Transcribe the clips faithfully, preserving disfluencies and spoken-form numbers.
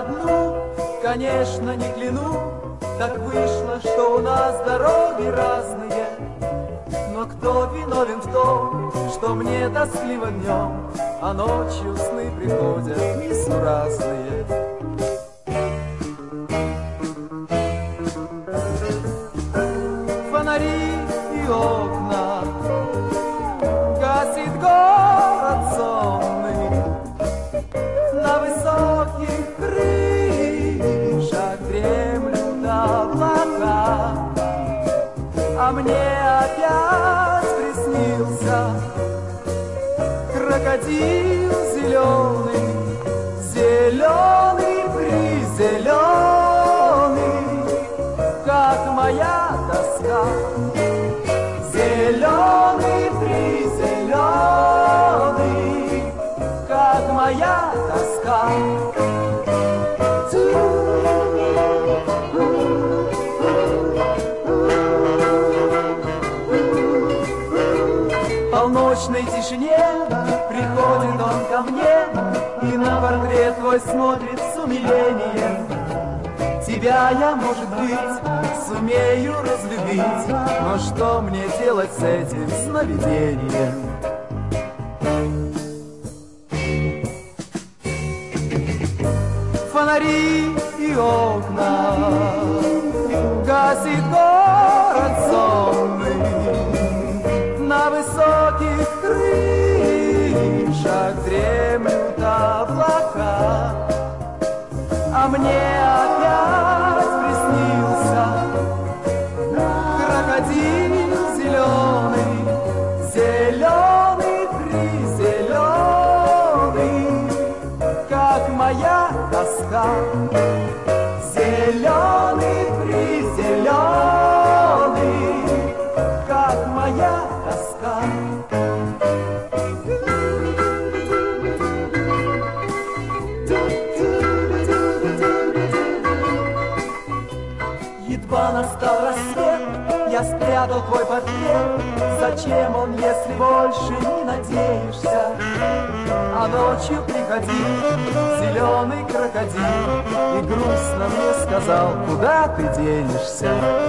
одну, конечно, не кляну. Так вышло, что у нас дороги разные. Но кто виновен в том, что мне тоскливо днем, а ночью сны приходят несуразные? Фонари и окна, гасит город сонный, на высоких крышах дремлют облака, а мне опять приснился крокодил зеленый, зеленый призеленый, как моя тоска. Зеленый призеленый, как моя тоска. В полночной тишине приходит он ко мне и на портрет твой смотрит с умилением. Тебя я, может быть, сумею разлюбить, но что мне делать с этим сновидением? Фонари и окна, гасит город сонный, на высоких крышах дремлют облака, а мне опять приснился крокодил зеленый, зеленый призеленый, как моя тоска. Зеленый призеленый, как моя тоска. Едва настал рассвет, я спрятал твой портрет. Зачем он, если больше не надеешься? А ночью приходил зеленый крокодил и грустно мне сказал: куда ты денешься?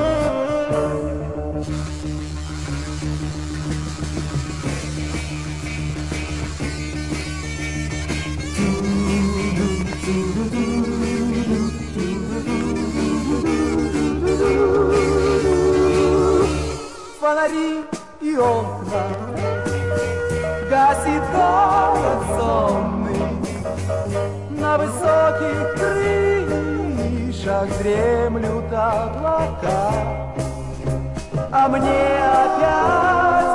Фонари и окна, гасит город сонный, на высоких крышах дремлют облака, а мне опять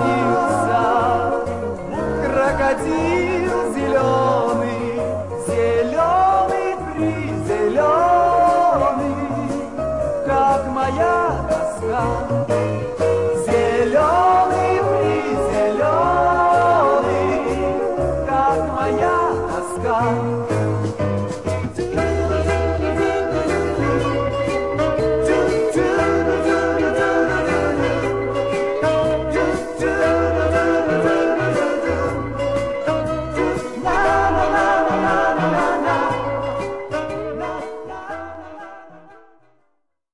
приснился крокодил зеленый, зеленый призеленый, как моя тоска.